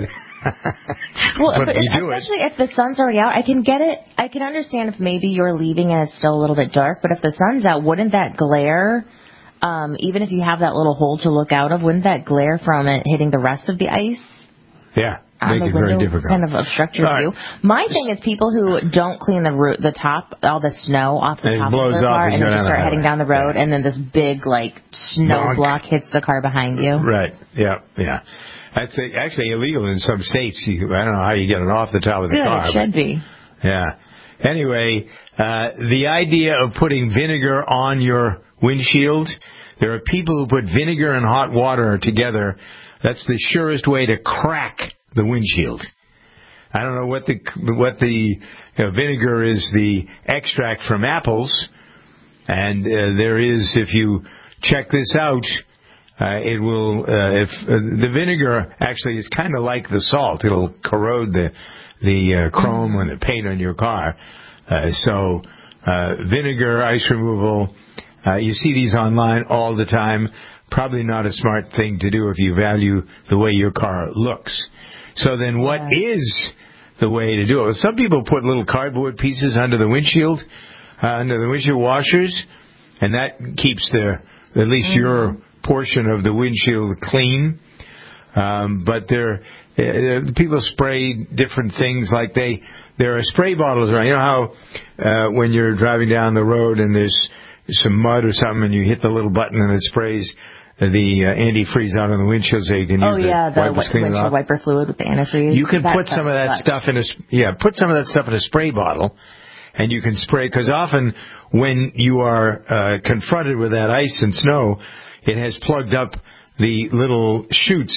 Speaker 4: well,
Speaker 3: but
Speaker 4: but
Speaker 3: you do
Speaker 4: especially
Speaker 3: it.
Speaker 4: if the sun's already out, I can get it. I can understand if maybe you're leaving and it's still a little bit dark, but if the sun's out, wouldn't that glare, um, even if you have that little hole to look out of, wouldn't that glare from it hitting the rest of the ice?
Speaker 3: Yeah,
Speaker 4: on
Speaker 3: make
Speaker 4: the
Speaker 3: it very
Speaker 4: window,
Speaker 3: difficult.
Speaker 4: kind of obstruct your
Speaker 3: All
Speaker 4: view.
Speaker 3: right.
Speaker 4: My thing is people who don't clean the roo- the top, all the snow off the
Speaker 3: And it
Speaker 4: top
Speaker 3: blows
Speaker 4: of their
Speaker 3: off
Speaker 4: car,
Speaker 3: as
Speaker 4: and
Speaker 3: you
Speaker 4: then
Speaker 3: go
Speaker 4: just
Speaker 3: down the
Speaker 4: start heading
Speaker 3: highway.
Speaker 4: down the road, and then this big like snow
Speaker 3: Bonk.
Speaker 4: block hits the car behind you.
Speaker 3: Right. Yeah. Yeah. That's uh, actually illegal in some states. You, I don't know how you get it off the top of the
Speaker 4: Good,
Speaker 3: car.
Speaker 4: it should be.
Speaker 3: Yeah. Anyway, uh, the idea of putting vinegar on your windshield, there are people who put vinegar and hot water together. That's the surest way to crack the windshield. I don't know what the what the you know, vinegar is, the extract from apples, and uh, there is, if you check this out, uh, it will uh, if uh, the vinegar actually is kind of like the salt, it'll corrode the the uh, chrome and the paint on your car. Uh, so uh, vinegar, ice removal, uh, you see these online all the time. Probably not a smart thing to do if you value the way your car looks. So then what yeah. is the way to do it? Well, some people put little cardboard pieces under the windshield, uh, under the windshield washers, and that keeps the at least mm-hmm. your portion of the windshield clean. Um, but there, uh, people spray different things, like they, there are spray bottles around. You know how uh, when you're driving down the road and there's some mud or something and you hit the little button and it sprays the uh, antifreeze out on the windshield so you can use
Speaker 4: oh, yeah,
Speaker 3: the wipers
Speaker 4: the
Speaker 3: clean it
Speaker 4: windshield
Speaker 3: off.
Speaker 4: wiper fluid with the antifreeze.
Speaker 3: You can
Speaker 4: that
Speaker 3: put some of that
Speaker 4: sucks.
Speaker 3: stuff in a yeah, put some of that stuff in a spray bottle, and you can spray, because often when you are uh, confronted with that ice and snow, it has plugged up the little chutes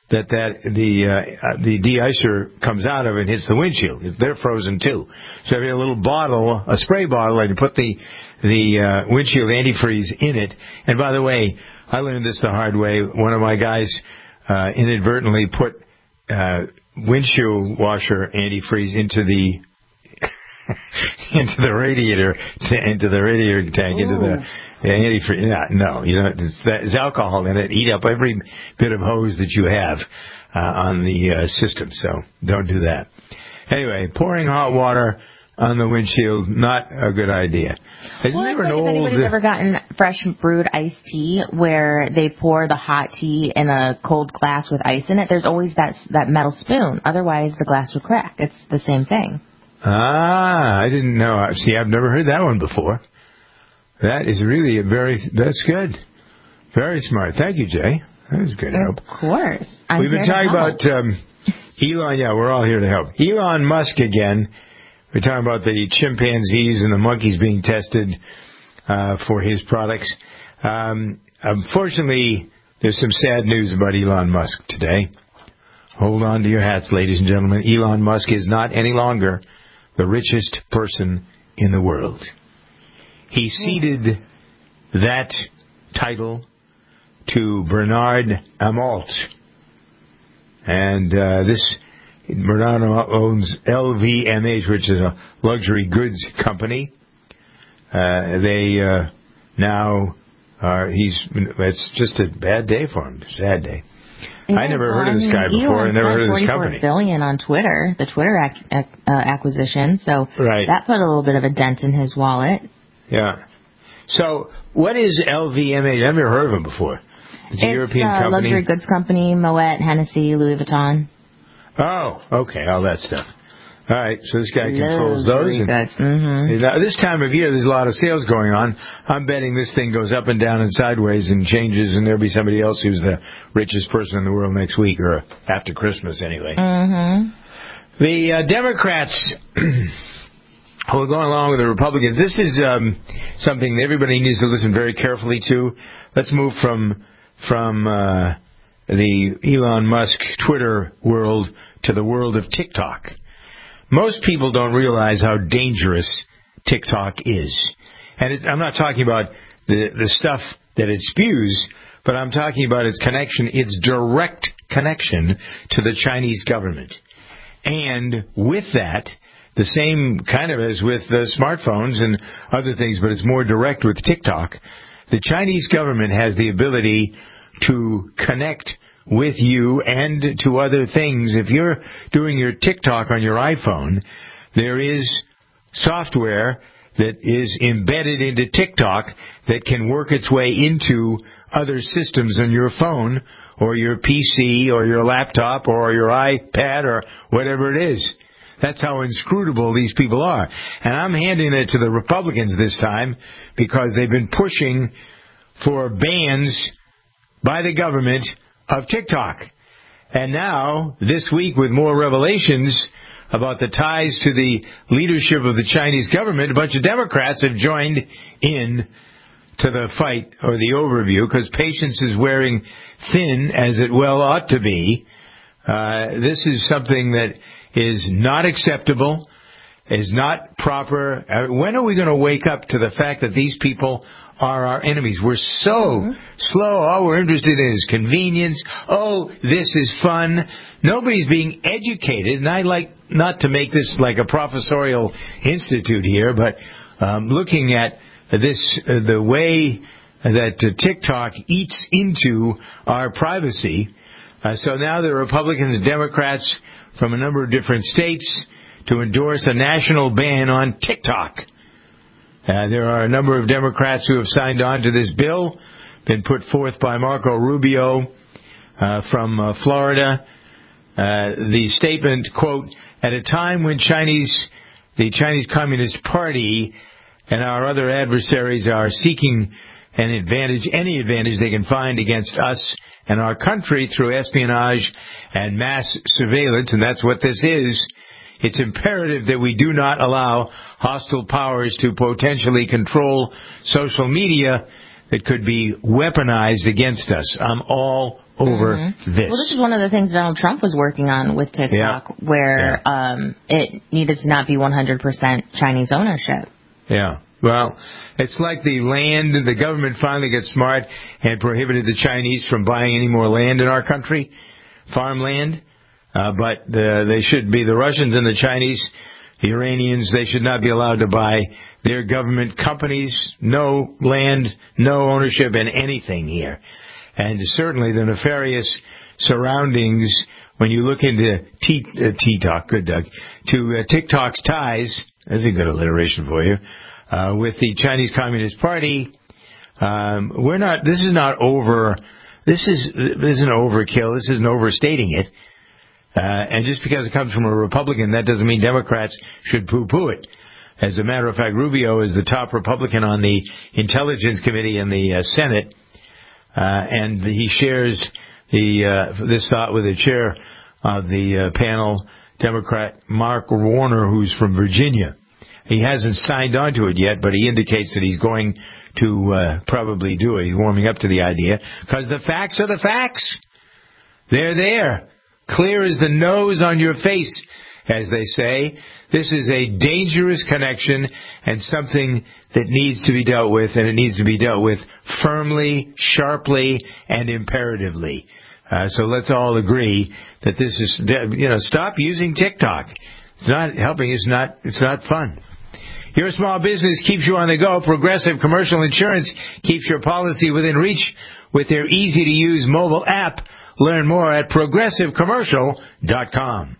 Speaker 3: that that the uh, the de-icer comes out of and hits the windshield. They're frozen too. So if you have a little bottle, a spray bottle, and you put the the uh, windshield antifreeze in it. And by the way, I learned this the hard way. One of my guys uh, inadvertently put uh, windshield washer antifreeze into the into the radiator, t- into the radiator tank, Ooh. into the the antifreeze. Yeah, no, you know, it's, there's alcohol in it. Eat up every bit of hose that you have uh, on the uh, system. So don't do that. Anyway, pouring hot water on the windshield, not a good idea. Isn't
Speaker 4: well,
Speaker 3: there an
Speaker 4: like
Speaker 3: old...
Speaker 4: If anybody's ever gotten fresh brewed iced tea where they pour the hot tea in a cold glass with ice in it, there's always that that metal spoon. Otherwise, the glass would crack. It's the same thing.
Speaker 3: Ah, I didn't know. See, I've never heard that one before. That is really a very... That's good. Very smart. Thank you, Jay. That was good help.
Speaker 4: Of course. I'm
Speaker 3: We've been
Speaker 4: here
Speaker 3: talking
Speaker 4: to help.
Speaker 3: about um, Elon. Yeah, we're all here to help. Elon Musk again. We're talking about the chimpanzees and the monkeys being tested uh, for his products. Um, unfortunately, there's some sad news about Elon Musk today. Hold on to your hats, ladies and gentlemen. Elon Musk is not any longer the richest person in the world. He ceded that title to Bernard Arnault. And uh, this... Bernard owns L V M H, which is a luxury goods company. Uh, they uh, now are, he's, it's just a bad day for him, sad day.
Speaker 4: Yeah,
Speaker 3: I never heard
Speaker 4: well,
Speaker 3: of this guy
Speaker 4: I mean,
Speaker 3: before. I never heard of this
Speaker 4: forty-four
Speaker 3: company.
Speaker 4: billion on Twitter, the Twitter ac- ac- uh, acquisition. So
Speaker 3: right.
Speaker 4: that put a little bit of a dent in his wallet.
Speaker 3: Yeah. So what is L V M H? I've never heard of him before. It's a
Speaker 4: it's
Speaker 3: European
Speaker 4: a
Speaker 3: company.
Speaker 4: luxury goods company, Moet, Hennessy, Louis Vuitton.
Speaker 3: Oh, okay, all that stuff. All right, so this guy controls those. And,
Speaker 4: mm-hmm.
Speaker 3: Now, this time of year, there's a lot of sales going on. I'm betting this thing goes up and down and sideways and changes, and there'll be somebody else who's the richest person in the world next week, or after Christmas anyway.
Speaker 4: Mm-hmm.
Speaker 3: The uh, Democrats who are going along with the Republicans, this is um, something that everybody needs to listen very carefully to. Let's move from from... Uh, the Elon Musk Twitter world to the world of TikTok. Most people don't realize how dangerous TikTok is. And it, I'm not talking about the, the stuff that it spews, but I'm talking about its connection, its direct connection to the Chinese government. And with that, the same kind of as with the smartphones and other things, but it's more direct with TikTok, the Chinese government has the ability to connect with you and to other things. If you're doing your TikTok on your iPhone, there is software that is embedded into TikTok that can work its way into other systems on your phone or your P C or your laptop or your iPad or whatever it is. That's how inscrutable these people are. And I'm handing it to the Republicans this time because they've been pushing for bans by the government of TikTok. And now, this week, with more revelations about the ties to the leadership of the Chinese government, a bunch of Democrats have joined in to the fight or the overview because patience is wearing thin, as it well ought to be. Uh, this is something that is not acceptable, is not proper. Uh, when are we going to wake up to the fact that these people are our enemies? We're so mm-hmm. slow. All we're interested in is convenience. Oh, this is fun. Nobody's being educated, and I like not to make this like a professorial institute here, but um, looking at this, uh, the way that uh, TikTok eats into our privacy. Uh, so now the Republicans and Democrats from a number of different states to endorse a national ban on TikTok. Uh, there are a number of Democrats who have signed on to this bill, been put forth by Marco Rubio uh, from uh, Florida. Uh, the statement, quote, at a time when Chinese, the Chinese Communist Party and our other adversaries are seeking an advantage, any advantage they can find against us and our country through espionage and mass surveillance, and that's what this is, it's imperative that we do not allow hostile powers to potentially control social media that could be weaponized against us. I'm all over
Speaker 4: mm-hmm.
Speaker 3: this.
Speaker 4: Well, this is one of the things Donald Trump was working on with TikTok,
Speaker 3: yeah.
Speaker 4: where
Speaker 3: yeah.
Speaker 4: Um, it needed to not be one hundred percent Chinese ownership.
Speaker 3: Yeah. Well, it's like the land, the government finally got smart and prohibited the Chinese from buying any more land in our country, farmland. Uh, but the, they should be the Russians and the Chinese, the Iranians, they should not be allowed to buy their government companies, no land, no ownership in anything here. And certainly the nefarious surroundings, when you look into T, uh, T-Talk, good Doug, to uh, TikTok's ties, that's a good alliteration for you, uh, with the Chinese Communist Party, um, we're not, this is not over, this is, this isn't overkill, this isn't overstating it. Uh, and just because it comes from a Republican, that doesn't mean Democrats should poo-poo it. As a matter of fact, Rubio is the top Republican on the Intelligence Committee in the uh, Senate, uh, and he shares the uh, this thought with the chair of the uh, panel, Democrat Mark Warner, who's from Virginia. He hasn't signed on to it yet, but he indicates that he's going to uh, probably do it. He's warming up to the idea, because the facts are the facts. They're there. Clear as the nose on your face, as they say. This is a dangerous connection and something that needs to be dealt with, and it needs to be dealt with firmly, sharply, and imperatively. Uh, so let's all agree that this is, you know, stop using TikTok. It's not helping. It's not, it's not fun. Your small business keeps you on the go. Progressive Commercial Insurance keeps your policy within reach with their easy-to-use mobile app. Learn more at progressive commercial dot com.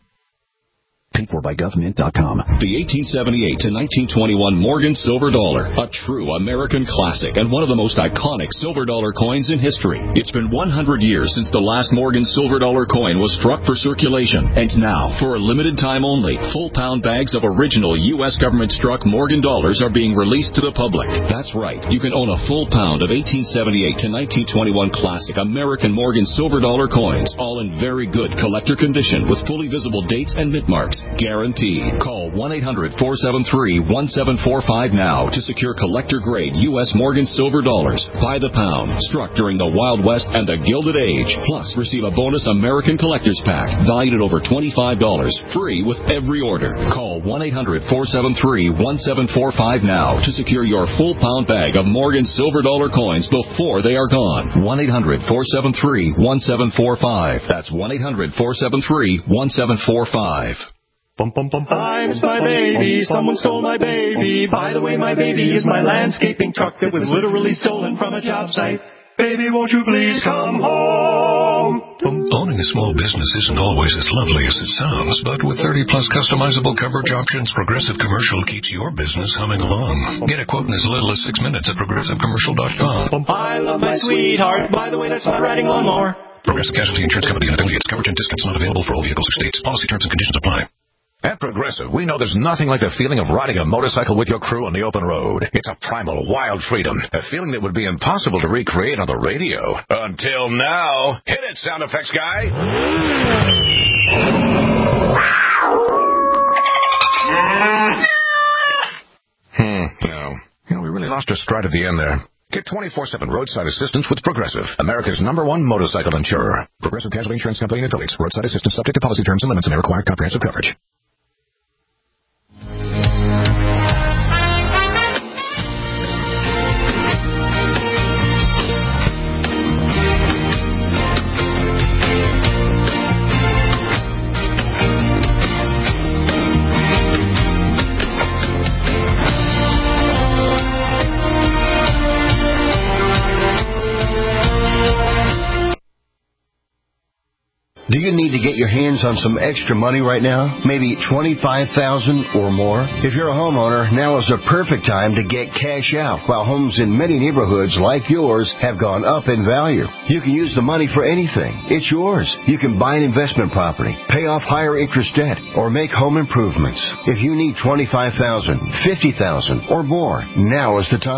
Speaker 1: Paid for by government dot com. The eighteen seventy-eight to nineteen twenty-one Morgan Silver Dollar, a true American classic and one of the most iconic silver dollar coins in history. It's been one hundred years since the last Morgan Silver Dollar coin was struck for circulation, and now, for a limited time only, full pound bags of original U S government struck Morgan dollars are being released to the public. That's right, you can own a full pound of eighteen seventy-eight to nineteen twenty-one classic American Morgan Silver Dollar coins, all in very good collector condition with fully visible dates and mint marks. Guaranteed. Call one eight hundred four seven three one seven four five now to secure collector-grade U S Morgan Silver Dollars by the pound, struck during the Wild West and the Gilded Age. Plus, receive a bonus American Collector's Pack valued at over twenty-five dollars, free with every order. Call one eight hundred four seven three one seven four five now to secure your full pound bag of Morgan Silver Dollar coins before they are gone. one eight hundred four seven three one seven four five. That's one eight hundred four seven three one seven four five.
Speaker 24: Bum, bum, bum, I miss my baby, someone stole my baby. By the way, my baby is my landscaping truck that was literally stolen from a job site. Baby, won't you please come home?
Speaker 5: Owning a small business isn't always as lovely as it sounds, but with thirty plus customizable coverage options, Progressive Commercial keeps your business humming along. Get a quote in as little as six minutes at progressive commercial dot com.
Speaker 24: I love my sweetheart. By the way, that's my riding lawnmower.
Speaker 5: Progressive Casualty Insurance Company and affiliates. Coverage and discounts not available for all vehicles or states. Policy terms and conditions apply.
Speaker 6: At Progressive, we know there's nothing like the feeling of riding a motorcycle with your crew on the open road. It's a primal, wild freedom, a feeling that would be impossible to recreate on the radio. Until now. Hit it, sound effects guy! Hmm, no. You know, we really lost our stride at the end there. Get twenty-four seven roadside assistance with Progressive, America's number one motorcycle insurer. Progressive Casualty Insurance Company and affiliates. Roadside assistance subject to policy terms and limits and may require comprehensive coverage.
Speaker 8: Do you need to get your hands on some extra money right now? Maybe twenty-five thousand dollars or more? If you're a homeowner, now is the perfect time to get cash out while homes in many neighborhoods like yours have gone up in value. You can use the money for anything. It's yours. You can buy an investment property, pay off higher interest debt, or make home improvements. If you need twenty-five thousand dollars, fifty thousand dollars, or more, now is the time.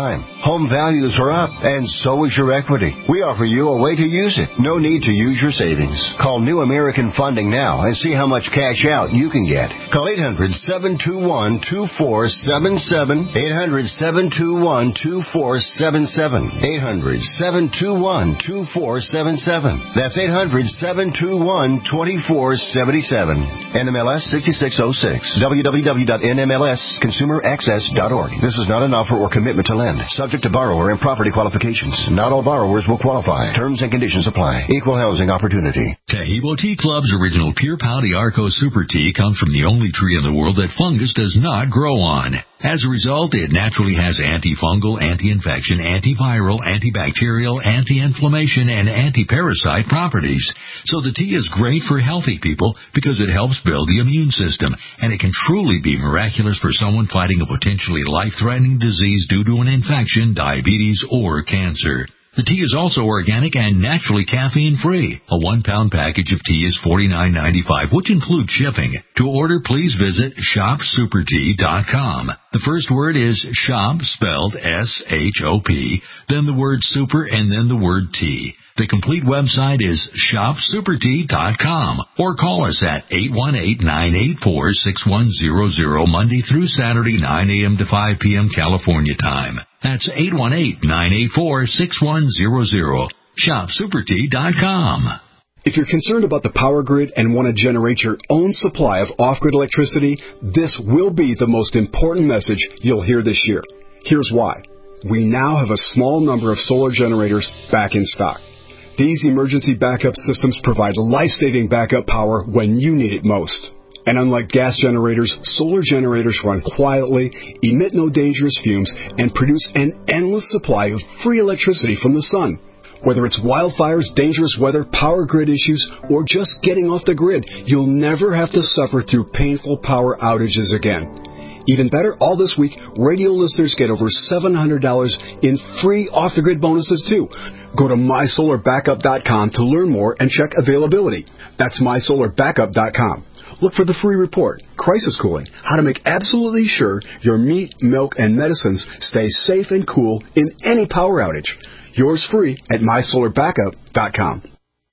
Speaker 8: Home values are up, and so is your equity. We offer you a way to use it. No need to use your savings. Call New American Funding now and see how much cash out you can get. Call eight hundred, seven two one, two four seven seven, eight hundred, seven two one, two four seven seven, eight hundred, seven two one, two four seven seven. That's eight hundred, seven two one, two four seven seven. N M L S sixty-six oh six. w w w dot n m l s consumer access dot org. This is not an offer or commitment to lend. Subject to borrower and property qualifications. Not all borrowers will qualify. Terms and conditions apply. Equal housing opportunity.
Speaker 1: Taheebo Tea Club's original Pure Pouty Arco Super Tea comes from the only tree in the world that fungus does not grow on. As a result, it naturally has antifungal, anti-infection, antiviral, antibacterial, anti-inflammation, and anti-parasite properties. So the tea is great for healthy people because it helps build the immune system, and it can truly be miraculous for someone fighting a potentially life-threatening disease due to an infection, diabetes, or cancer. The tea is also organic and naturally caffeine-free. A one-pound package of tea is forty-nine ninety-five, which includes shipping. To order, please visit shop super tea dot com. The first word is shop, spelled S H O P, then the word super, and then the word tea. The complete website is shop super tea dot com, or call us at eight one eight, nine eight four, six one zero zero Monday through Saturday, nine a.m. to five p.m. California time. That's eight one eight, nine eight four, six one zero zero. shop super tea dot com.
Speaker 9: If you're concerned about the power grid and want to generate your own supply of off-grid electricity, this will be the most important message you'll hear this year. Here's why. We now have a small number of solar generators back in stock. These emergency backup systems provide life-saving backup power when you need it most. And unlike gas generators, solar generators run quietly, emit no dangerous fumes, and produce an endless supply of free electricity from the sun. Whether it's wildfires, dangerous weather, power grid issues, or just getting off the grid, you'll never have to suffer through painful power outages again. Even better, all this week, radio listeners get over seven hundred dollars in free off-the-grid bonuses, too. Go to my solar backup dot com to learn more and check availability. That's my solar backup dot com. Look for the free report, Crisis Cooling, how to make absolutely sure your meat, milk, and medicines stay safe and cool in any power outage. Yours free at my solar backup dot com.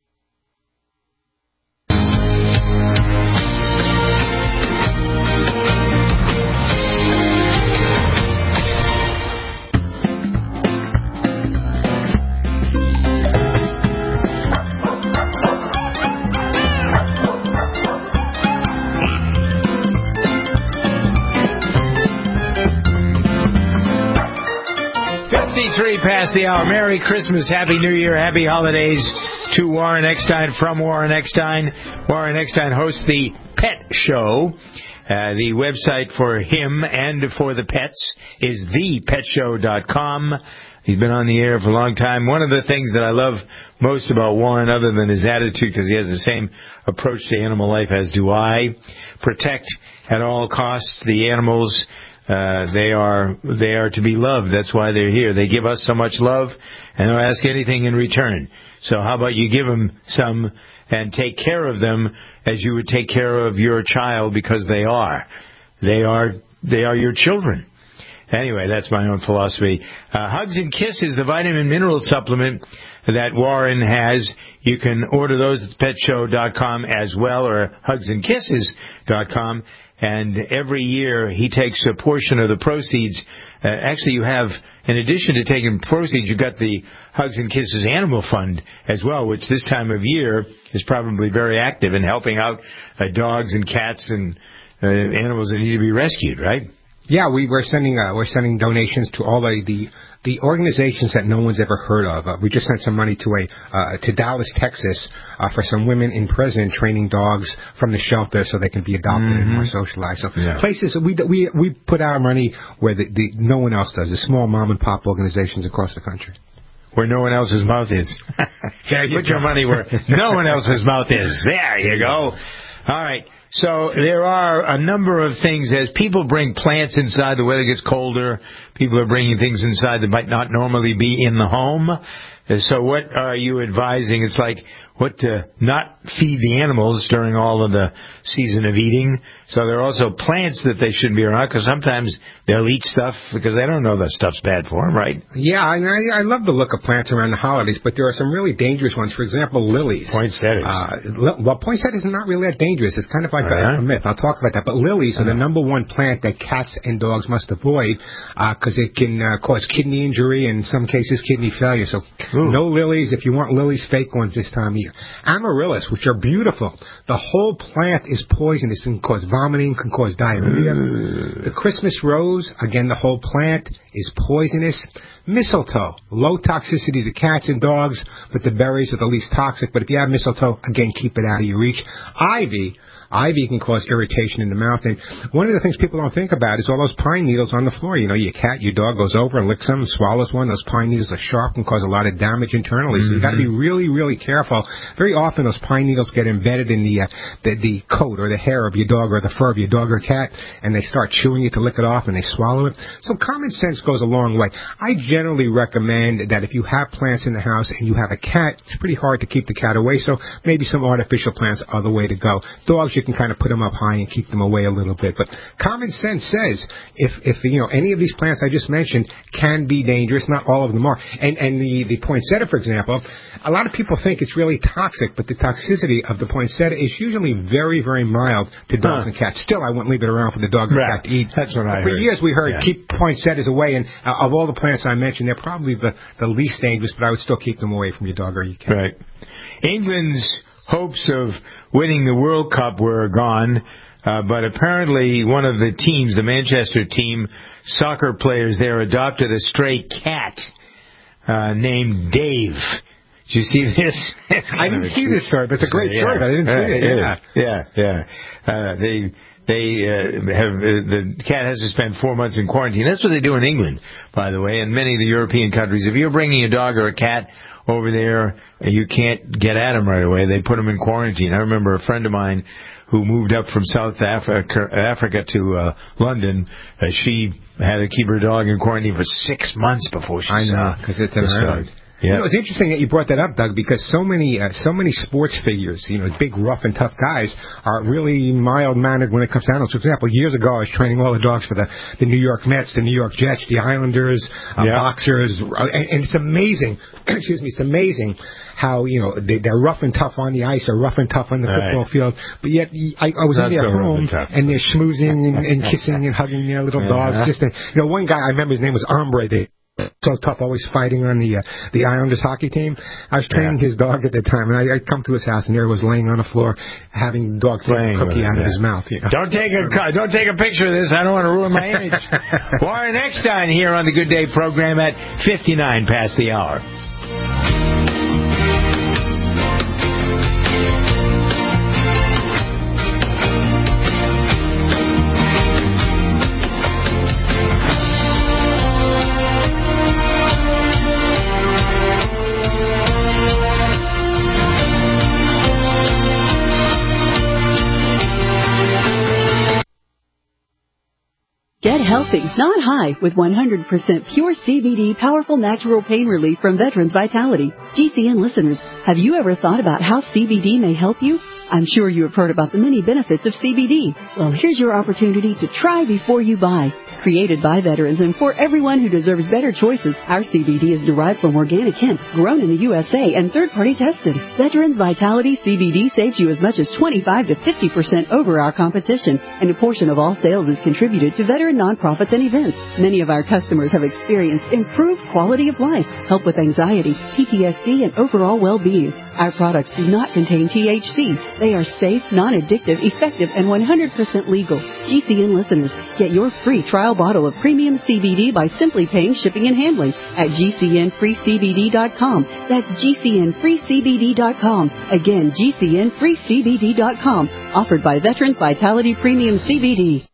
Speaker 3: fifty-three past the hour. Merry Christmas, Happy New Year, Happy Holidays to Warren Eckstein from Warren Eckstein. Warren Eckstein hosts the Pet Show. Uh, the website for him and for the pets is the pet show dot com. He's been on the air for a long time. One of the things that I love most about Warren, other than his attitude, because he has the same approach to animal life as do I, protect at all costs the animals. Uh, they are they are to be loved. That's why they're here. They give us so much love, and don't ask anything in return. So how about you give them some and take care of them as you would take care of your child, because they are. They are they are your children. Anyway, that's my own philosophy. Uh, Hugs and Kisses, the vitamin mineral supplement that Warren has. You can order those at pet show dot com as well, or hugs and kisses dot com. And every year he takes a portion of the proceeds. Uh, actually, you have, in addition to taking proceeds, you've got the Hugs and Kisses Animal Fund as well, which this time of year is probably very active in helping out uh, dogs and cats and uh, animals that need to be rescued, right?
Speaker 10: Yeah, we, we're sending uh, we're sending donations to all the the, the organizations that no one's ever heard of. Uh, we just sent some money to a uh, to Dallas, Texas, uh, for some women in prison training dogs from the shelter so they can be adopted mm-hmm. and more socialized. So yeah. places we we we put our money where the, the no one else does. The small mom and pop organizations across the country.
Speaker 3: Where no one else's mouth is. There you put your money where no one else's mouth is. There you go. All right. So there are a number of things. As people bring plants inside, the weather gets colder, people are bringing things inside that might not normally be in the home. So what are you advising? It's like what to not feed the animals during all of the season of eating. So there are also plants that they shouldn't be around because sometimes they'll eat stuff because they don't know that stuff's bad for them, right?
Speaker 10: Yeah, I, I love the look of plants around the holidays, but there are some really dangerous ones. For example, lilies.
Speaker 3: Poinsettias.
Speaker 10: Uh, well, poinsettias are not really that dangerous. It's kind of like uh-huh. a, a myth. I'll talk about that. But lilies uh-huh. are the number one plant that cats and dogs must avoid because uh, it can uh, cause kidney injury and in some cases kidney failure. So Ooh. no lilies if you want lilies, fake ones this time of year. Amaryllis, which are beautiful. The whole plant is poisonous and can cause vomiting, can cause diarrhea. Mm. The Christmas rose, again, the whole plant is poisonous. Mistletoe, low toxicity to cats and dogs, but the berries are the least toxic. But if you have mistletoe, again, keep it out of your reach. Ivy. Ivy can cause irritation in the mouth. And one of the things people don't think about is all those pine needles on the floor. You know, your cat, your dog goes over and licks them and swallows one. Those pine needles are sharp and cause a lot of damage internally. Mm-hmm. So you've got to be really, really careful. Very often those pine needles get embedded in the, uh, the the coat or the hair of your dog or the fur of your dog or cat, and they start chewing it to lick it off, and they swallow it. So common sense goes a long way. I generally recommend that if you have plants in the house and you have a cat, it's pretty hard to keep the cat away, so maybe some artificial plants are the way to go. Dogs, you can kind of put them up high and keep them away a little bit. But common sense says if, if you know, any of these plants I just mentioned can be dangerous, not all of them are. And, and the, the poinsettia, for example, a lot of people think it's really toxic, but the toxicity of the poinsettia is usually very, very mild to dogs huh. and cats. Still, I wouldn't leave it around for the dog and
Speaker 3: right.
Speaker 10: cat to eat.
Speaker 3: That's what I
Speaker 10: For
Speaker 3: heard.
Speaker 10: years we heard
Speaker 3: yeah.
Speaker 10: keep poinsettias away, and uh, of all the plants I mentioned, they're probably the, the least dangerous, but I would still keep them away from your dog or your cat.
Speaker 3: Right. England's hopes of winning the World Cup were gone, uh, but apparently one of the teams, the Manchester team, soccer players there adopted a stray cat uh, named Dave. Did you see this?
Speaker 10: I didn't see this story, but it's a great story. Yeah. But I didn't see it.
Speaker 3: Yeah, yeah, yeah. Uh, they they uh, have uh, the cat has to spend four months in quarantine. That's what they do in England, by the way, and many of the European countries. If you're bringing a dog or a cat over there, you can't get at them right away. They put them in quarantine. I remember a friend of mine who moved up from South Africa, Africa to uh, London. Uh, she had to keep her dog in quarantine for six months before she
Speaker 10: I
Speaker 3: saw.
Speaker 10: know, because it's an island. Yeah. You know, it's interesting that you brought that up, Doug, because so many, uh, so many sports figures, you know, big, rough and tough guys, are really mild-mannered when it comes to animals. For example, years ago, I was training all the dogs for the, the New York Mets, the New York Jets, the Islanders, uh, yeah. boxers, uh, and, and it's amazing. excuse me, it's amazing how you know they, they're rough and tough on the ice or rough and tough on the right. football field. But yet, I, I was Not in their so home, and, and they're schmoozing and, and kissing and hugging their little
Speaker 3: yeah.
Speaker 10: dogs. Just, a, you know, one guy I remember his name was Ombre. They, So tough, always fighting on the uh, the Islanders hockey team. I was training yeah. his dog at the time, and I, I'd come to his house, and there he was laying on the floor, having the dog take a cookie out yeah. of his mouth. You know?
Speaker 3: Don't take a don't take a picture of this. I don't want to ruin my image. Warren Eckstein here on the Good Day program at fifty-nine past the hour.
Speaker 11: Get healthy, not high, with one hundred percent pure C B D powerful natural pain relief from Veterans Vitality. G C N listeners, have you ever thought about how C B D may help you? I'm sure you have heard about the many benefits of C B D. Well, here's your opportunity to try before you buy. Created by veterans and for everyone who deserves better choices, our C B D is derived from organic hemp, grown in the U S A and third-party tested. Veterans Vitality C B D saves you as much as twenty-five to fifty percent over our competition, and a portion of all sales is contributed to veteran nonprofits and events. Many of our customers have experienced improved quality of life, help with anxiety, P T S D, and overall well-being. Our products do not contain T H C. They are safe, non-addictive, effective, and one hundred percent legal. G C N listeners, get your free trial bottle of premium C B D by simply paying shipping and handling at G C N free C B D dot com. That's G C N free C B D dot com. Again, G C N free C B D dot com. Offered by Veterans Vitality Premium C B D.